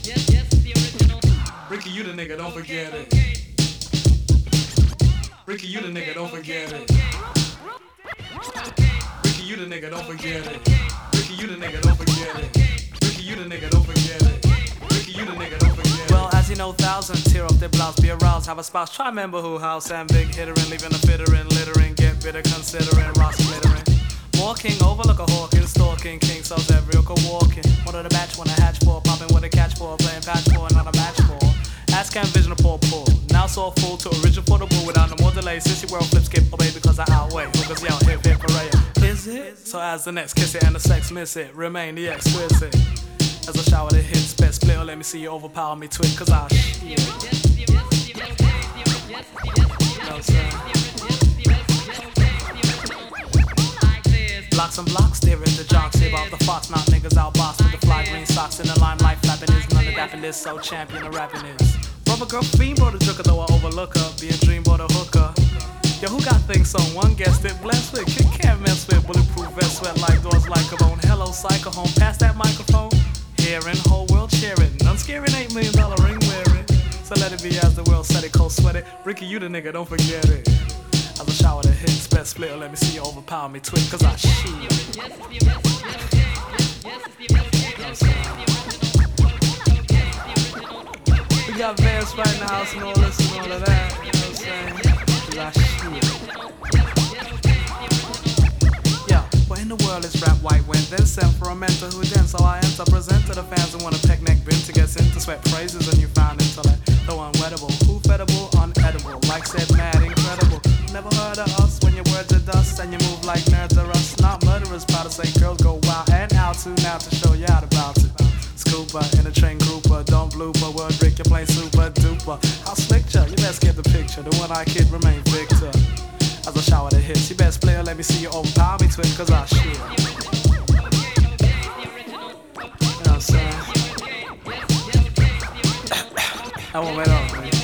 Ricky, you the nigga, don't forget it. Ricky, you the nigga, don't forget it. Ricky, you the nigga, don't forget it. Ricky, you the nigga, don't forget it. Ricky, you the nigga, don't forget it. Ricky, you the nigga, don't forget it. Well, as you know, thousands tear up their blouse, be aroused, have a spouse. Try remember who, house, and big hitter, and leaving a fitter in littering. Get bitter, considering, rocks glittering. More king, overlook a hawking, stalking, king sells every oak walking. One of the batch, one a hatch for, popping with a catch for, playing patch for, not a match for. Ask can't vision a poor pull. Now saw full to original for the bull without no more delay. Sissy world flip skip, obey because I outweigh. Hookers yell, hip hip hooray. Is it? So as the next kiss it and the sex miss it, remain the exquisite. As I shower the hits, best split or let me see you overpower me twit, cause I shit. You know what I'm saying? Blocks and blocks, there is the jocks. Here about the fox, not niggas out boss with the fly green socks in the limelight. Flapping is none of dapping this, so champion of rapping is. Brother girl fiend brought a joker, though I overlook her. Be a dream brought a hooker. Yo, who got things on? One guessed it, blessed with. Can't mess with bulletproof vest, sweat like doors like a bone. Hello, psycho home, pass that microphone. Hearing, whole world cheering. None scaring, $8 million ring wearing. So let it be as the world said it, cold sweat it. Ricky, you the nigga, don't forget it. As I shower the hits, best split or let me see you overpower me twit, cause I shit. We got Vance right in the house and all this and all of that, you know what I'm saying? Cause I shit. Yeah, what in the world is rap white wind? Then sent for a mentor who then so I enter present to the fans and want a peck neck bin to get into sweat praises and you found intellect. Though unwettable, who fettable, unedible, like said mad, incredible. Never heard of us when your words are dust and you move like nerds are us. Not murderers, proud to say girls go wild and out to now to show you out about it. Scooper in a train grouper, don't blooper, word Rick, you're playing super duper. How slick ya, you best get the picture, the one I kid remain victor. As I shower the hits, you best play or let me see you overpower me twin, cause I shit. You know what I'm saying? I won't wait on, man.